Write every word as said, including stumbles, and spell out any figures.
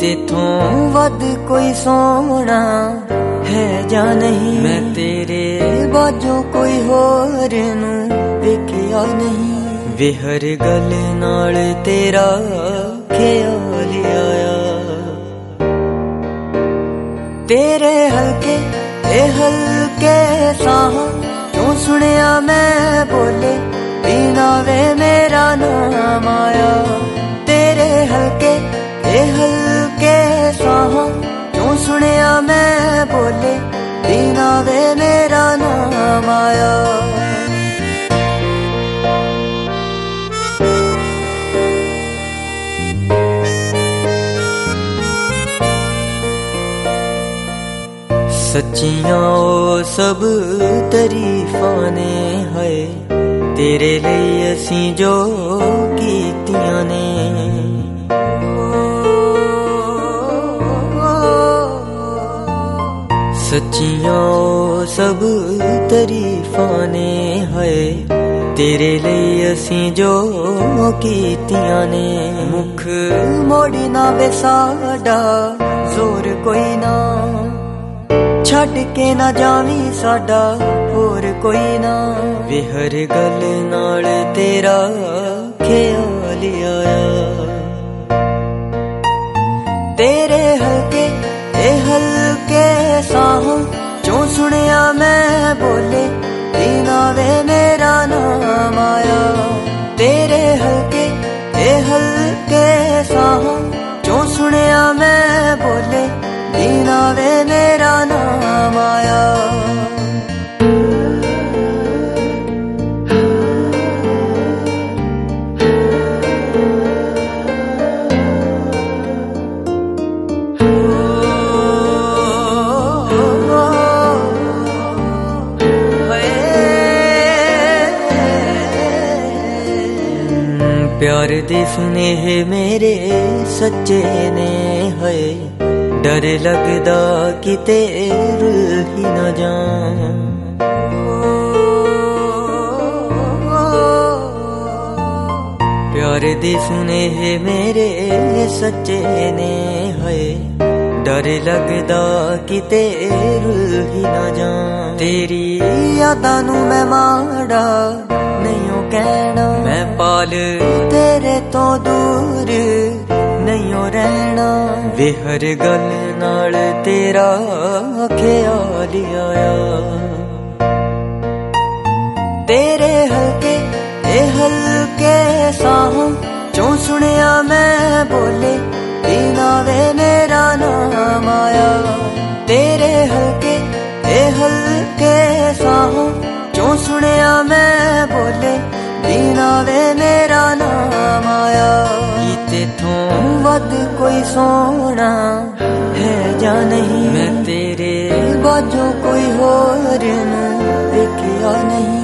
तेथों वध कोई सोना है जा नहीं। मैं तेरे बाजों कोई होर नू वेखिया नहीं। वे हर गल नाल तेरा ख्याल आया। तेरे हल्के ए हल्के साह क्यों सुनिया मैं बोले बिना वे मेरा नाम आया। तेरे हल्के ए हल्के साह क्यों सुनिया मैं बोले बिना वे मेरा नाम आया। सच्चियां ओ सब तरीफां ने है तेरे लिए असी जो कीतियां ने। सच्चियां ओ सब तरीफां ने है तेरे लिए असी जो कीतियां ने। मुख मोड़ी ना वे साडा जोर कोई ना छड़ के ना जावी साडा होर कोई ना। वे हर गल नाल तेरा ख्याल आया। तेरे हल्के ए हल्के साह क्यों सुनिया मैं बोले बिना वे मेरा नाम आया। तेरे हल्के ए हल्के साह क्यों सुनिया मैं बोले बिना वे मेरा नाम आया। प्यार दे सुनेहे मेरे सच्चे ने है डर लगदा किते रुल ही न जाऊं। प्यार दे सुनेहे मेरे सच्चे ने है डर लगदा किते रुल ही न जाऊं। तेरी यादां नू मैं माड़ा नहीं कहना। मैं पाल तेरे तो दूर नहीं रहना। वे हर गल नाल तेरा ख्याल आया। तेरे हल्के ए हल्के साह क्यों सुनिया मैं बोले बिना वे मेरा नाम आया। तेरे हल्के ए हल्के साह क्यों सुनिया मैं बोले बिना वे मेरा नाम आया। तेथों वध कोई सोना है जा नहीं। मैं तेरे बाजों कोई होर नू वेखिया नहीं।